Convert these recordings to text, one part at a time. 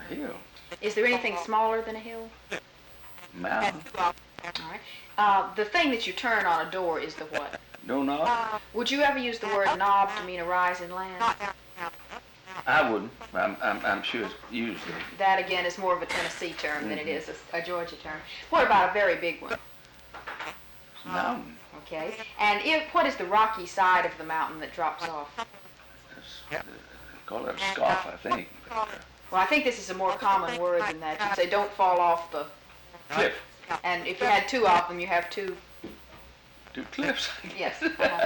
hill. Is there anything smaller than a hill? Mountain. All right. The thing that you turn on a door is the what? Doorknob? Would you ever use the word knob to mean a rise in land? I wouldn't. I'm sure it's used. That again is more of a Tennessee term than it is a Georgia term. What about a very big one? Mountain. Okay. And what is the rocky side of the mountain that drops off? They call it a scarp, I think. Well, I think this is a more common word than that. You'd say don't fall off the Cliff. And if you had two of them, you have two. Two cliffs. Yes.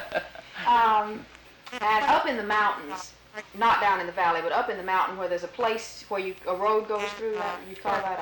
And up in the mountains, not down in the valley, but up in the mountain where there's a place where a road goes through, that you call that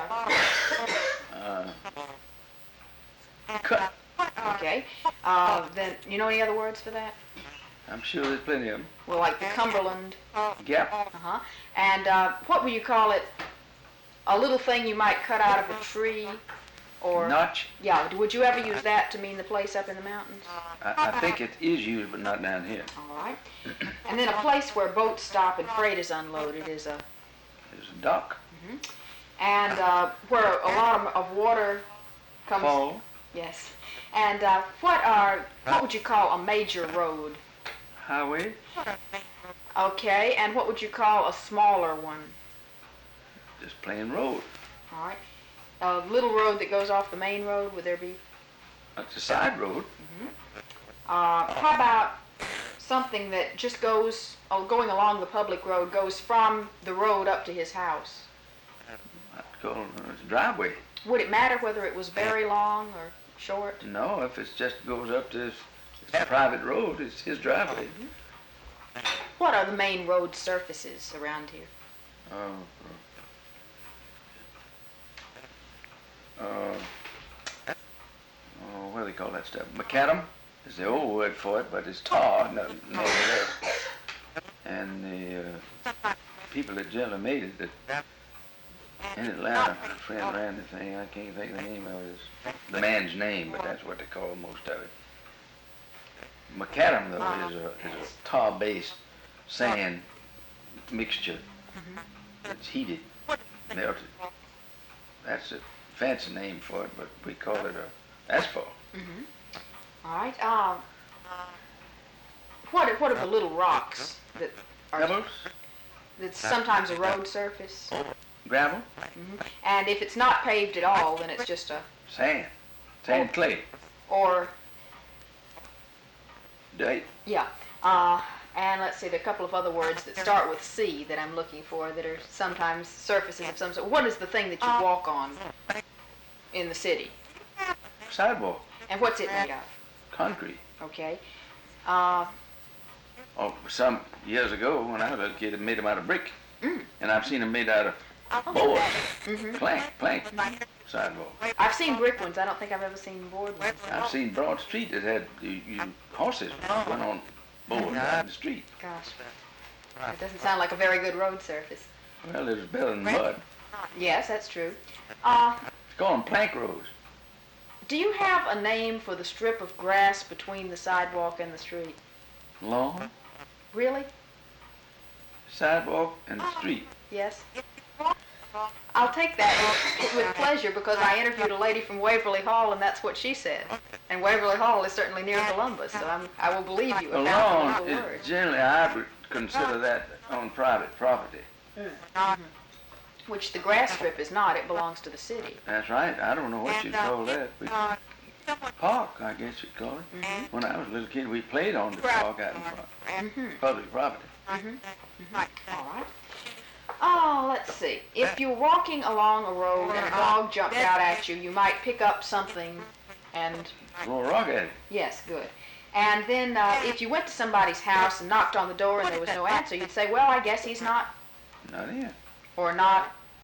a cut. Okay. Then you know any other words for that? I'm sure there's plenty of them. Well, like the Cumberland. Gap. Uh-huh. And what would you call it? A little thing you might cut out of a tree, or Notch. Yeah. Would you ever use that to mean the place up in the mountains? I think it is used, but not down here. All right. And then a place where boats stop and freight is unloaded is a. There's a dock. And where a lot of water comes. Fall. Yes. And what would you call a major road? Highway. Okay. And what would you call a smaller one? Just plain road. All right. A little road that goes off the main road, would there be? That's a side road. How about something that just goes, going along the public road, goes from the road up to his house? I'd call it a driveway. Would it matter whether it was very long or short? No, if it just goes up to it's a private road, it's his driveway. What are the main road surfaces around here? What do they call that stuff? Macadam is the old word for it, but it's tar, nevertheless. And the people that generally made it, that in Atlanta, a friend ran the thing, I can't think of the name of it, the man's name, but that's what they call most of it. Macadam, though, is a tar-based sand mixture that's heated, melted. That's a fancy name for it, but we call it asphalt. All right. What are the little rocks that are Pebbles, that's sometimes a road surface? gravel, And if it's not paved at all, then it's just a sand, clay, or dirt. yeah. And let's see, there are a couple of other words that start with C that I'm looking for that are sometimes surfaces of some sort. What is the thing that you walk on in the city? Sidewalk, And what's it made of? concrete. Okay. Some years ago, when I was a little kid, it made them out of brick. And I've seen them made out of board, plank, sidewalk. I've seen brick ones. I don't think I've ever seen board ones. I've seen Broad Street that had horses went on board down the street. Gosh. That doesn't sound like a very good road surface. Well, it was better than mud. Yes, that's true. It's called plank roads. Do you have a name for the strip of grass between the sidewalk and the street? Lawn, Really? sidewalk, and the street. Yes. I'll take that with pleasure because I interviewed a lady from Waverly Hall and that's what she said. And Waverly Hall is certainly near Columbus, so I will believe you A if that's lawn, the word. generally I would consider that on private property. Which the grass strip is not. It belongs to the city. That's right. I don't know what you'd call that. Park, I guess you'd call it. When I was a little kid, we played on the park out in front. Public property. All right. Oh, let's see. If you're walking along a road and a dog jumped out at you, you might pick up something and... Throw a rock at it. Yes, good. And then if you went to somebody's house and knocked on the door and there was no answer, you'd say, well, I guess he's not... Not in. Or not